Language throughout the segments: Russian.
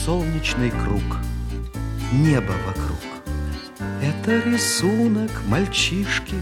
солнечный круг, небо вокруг. Это рисунок мальчишки.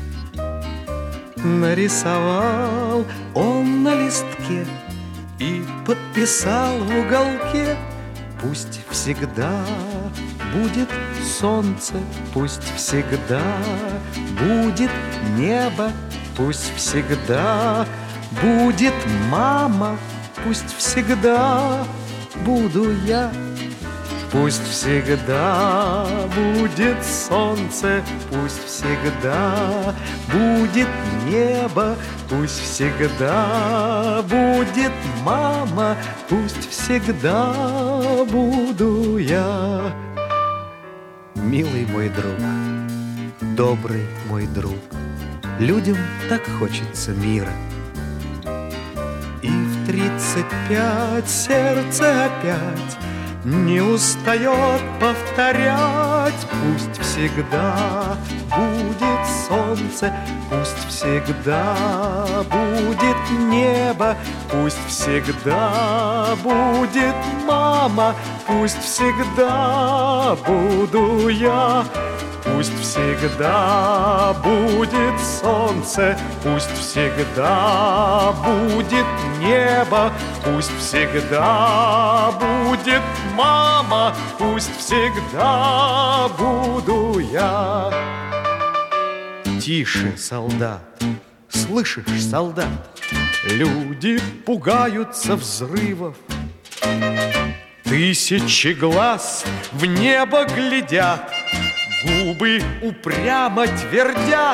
Нарисовал он на листке и подписал в уголке: пусть всегда будет солнце, пусть всегда будет небо, пусть всегда будет мама, пусть всегда буду я. Пусть всегда будет солнце, пусть всегда будет небо, пусть всегда будет мама, пусть всегда буду я. Милый мой друг, добрый мой друг, людям так хочется мира. И в 35 сердце опять не устает повторять: пусть всегда будет солнце, пусть всегда будет небо, пусть всегда будет мама, пусть всегда буду я. Пусть всегда будет солнце, пусть всегда будет небо, пусть всегда будет мама, пусть всегда буду я. Тише, солдат, слышишь, солдат? Люди пугаются взрывов. Тысячи глаз в небо глядят, губы упрямо твердят: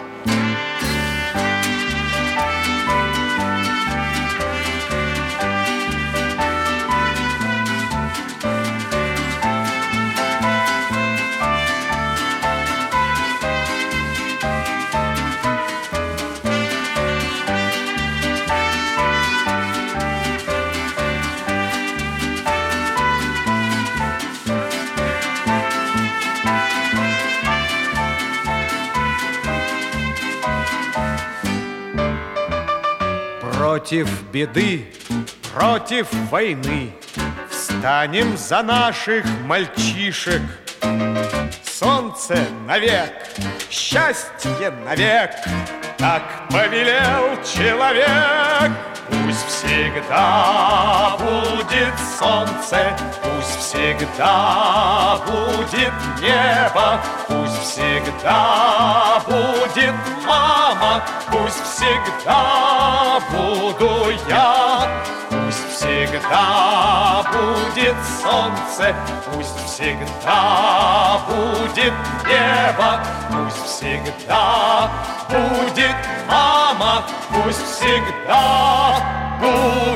против беды, против войны встанем за наших мальчишек. Солнце навек, счастье навек, так повелел человек. Пусть всегда будет солнце, пусть всегда будет небо, пусть всегда будет мама, пусть всегда буду я. Пусть всегда будет солнце, пусть всегда будет небо, пусть всегда будет мама, пусть всегда будет